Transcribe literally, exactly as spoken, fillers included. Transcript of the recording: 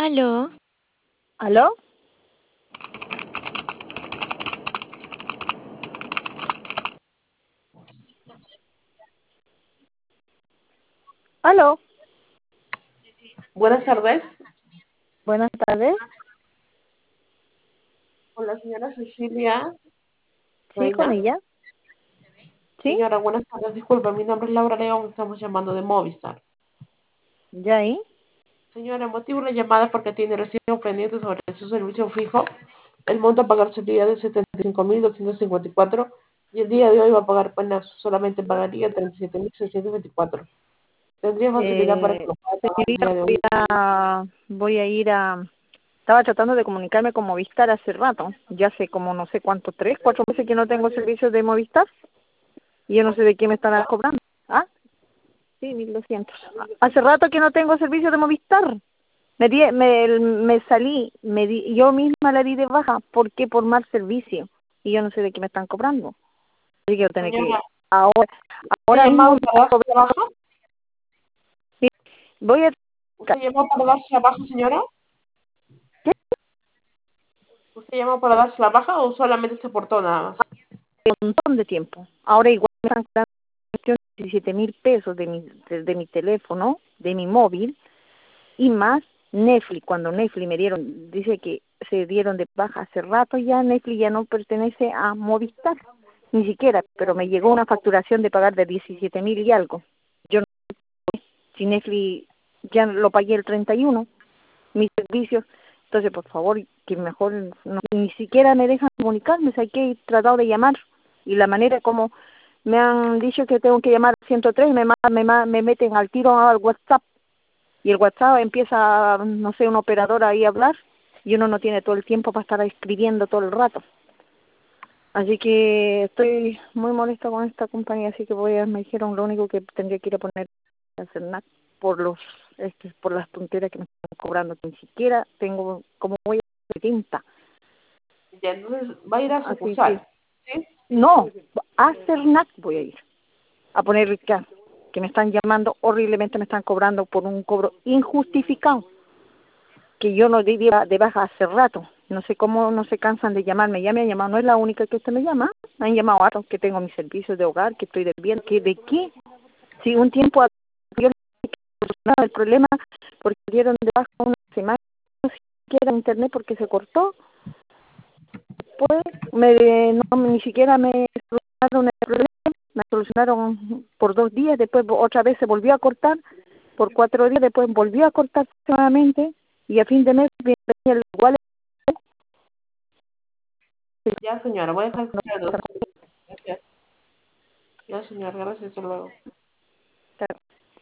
¿Aló? ¿Aló? ¿Aló? Buenas tardes. Buenas tardes. Con la señora Cecilia Sí, con Reina. ella. ¿Sí? Señora, buenas tardes. Disculpa, mi nombre es Laura León. Estamos llamando de Movistar. ¿Ya ahí? Señora, motivo de la llamada porque tiene recién un pendiente sobre su servicio fijo. El monto a pagar sería de setenta y cinco mil doscientos cincuenta y cuatro y el día de hoy va a pagar apenas, solamente pagaría treinta y siete mil seiscientos veinticuatro. ¿Tendría facilidad para que Eh, lo pueda pagar el señorita, día de voy hoy? a, voy a ir a... Estaba tratando de comunicarme con Movistar hace rato. Ya hace como no sé cuánto, tres, cuatro meses que no tengo servicio de Movistar. Y yo no sé de qué me están cobrando. ¿Ah? Sí, mil doscientos. Hace rato que no tengo servicio de Movistar. Me, di, me, me salí, me di, yo misma la di de baja. ¿Por qué? Por mal servicio. Y yo no sé de qué me están cobrando. Así que yo tengo Señora, que... Ahora, ¿usted ahora mismo llamó me para están darse de cobrando. baja? Voy a... ¿Usted llamó para darse la baja, señora? ¿Qué? ¿Usted llamó para darse la baja o solamente se portó nada más? Un montón de tiempo. Ahora igual me están cobrando diecisiete mil pesos de mi, de, de mi teléfono, de mi móvil, y más Netflix. Cuando Netflix me dieron, dice que se dieron de baja hace rato ya, Netflix ya no pertenece a Movistar, ni siquiera, pero me llegó una facturación de pagar de diecisiete mil y algo. Yo no sé si Netflix ya lo pagué el treinta y uno, mis servicios. Entonces, por favor, que mejor no, ni siquiera me dejan comunicarme, o sea, que he tratado de llamar y la manera como me han dicho que tengo que llamar al ciento tres, me, ma- me, ma- me meten al tiro al WhatsApp y el WhatsApp empieza, no sé, un operador ahí a hablar y uno no tiene todo el tiempo para estar escribiendo todo el rato. Así que estoy muy molesta con esta compañía, así que voy a, me dijeron lo único que tendría que ir a poner a hacer nada por los, este, por las tonteras que me están cobrando, que ni siquiera tengo, como voy a hacer tinta. Ya, entonces va a ir a Así que, sucursal, ¿sí? no, a CERNAC voy a ir, a poner que, que me están llamando horriblemente, me están cobrando por un cobro injustificado, que yo no di de de baja hace rato. No sé cómo no se cansan de llamarme, ya me han llamado, no es la única que usted me llama, me han llamado a otros que tengo mis servicios de hogar, que estoy debiendo, que de qué, si un tiempo a- yo no el problema porque dieron de baja una semana, no siquiera internet porque se cortó, pues me, no, ni siquiera me solucionaron el problema, me solucionaron por dos días, después otra vez se volvió a cortar, por cuatro días, después volvió a cortarse nuevamente, y a fin de mes venía igual. Ya, señora, voy a dejar de escuchar. Gracias. Ya, señora, gracias. Hasta luego.